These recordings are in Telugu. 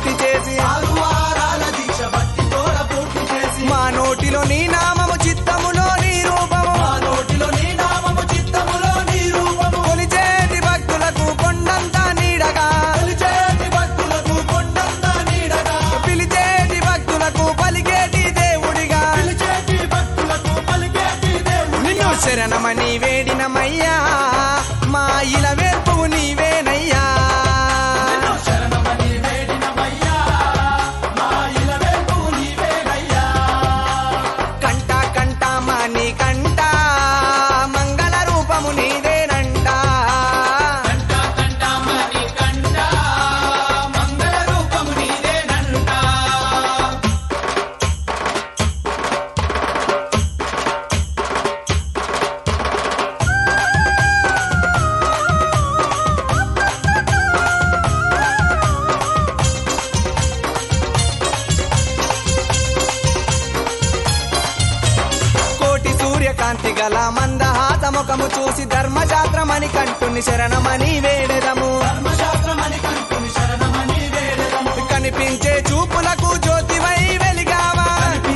పూర్తి చేసి మా నోటిలో నీ నామము చిత్తములో నీ రూపము కొలిచేటి భక్తులకు కొండంత నీడగా పిలిచేటి భక్తులకు పలికేటి దేవుడిగా నిన్ను శరణమని వేడినమయ్యా మా ఇల వేర్పువు నీవేనయ్యా కంట కంట మాని కంట మంగళ రూపము నీదేనంట కోటి సూర్యకాంతి గల మందహాసముఖము చూసి ధర్మశాస్త్రమని కంటుని శరణమని వేడెదము కనిపించే చూపులకు జ్యోతివై వెలిగావా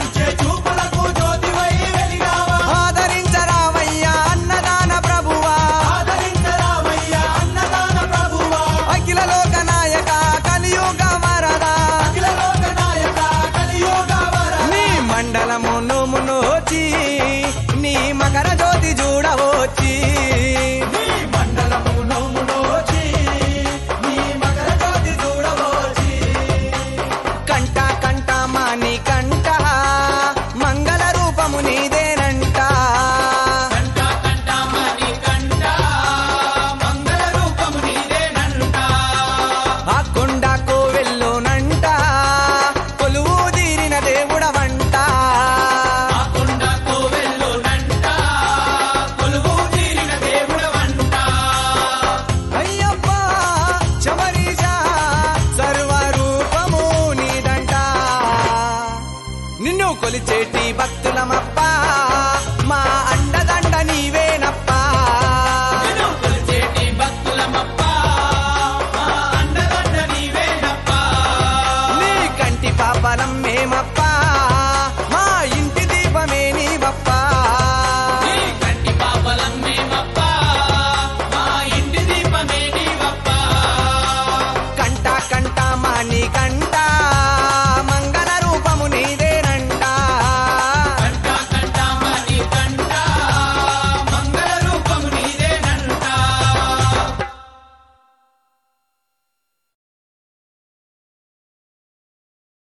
ఆదరించరావయ్యా అన్నదాన ప్రభువా అఖిల లోక నాయక కలియుగ వరదా నీ మండలము నోమునోచి నీ మకర జ్యోతి చూడవచ్చి కంట కంట మాని కంట మంగళ రూపము నీదేనంట ఆ కొండ కోవెల్లోనంట కొలువు తీరిన దేవుడవంట అయ్యప్ప శబరీశ సర్వరూపము నీదంట నిన్ను కొలిచేటి భక్తులమప్ప